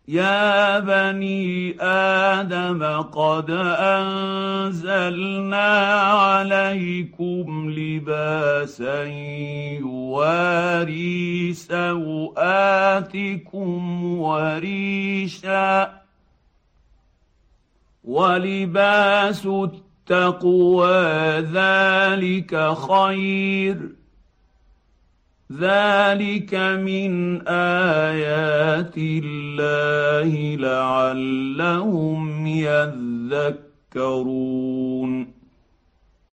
يا بني آدم قد أنزلنا عليكم لباسا يواري سوآتكم وريشا ولباس التقوى ذلك خير ذلك من آيات الله لعلهم يذكرون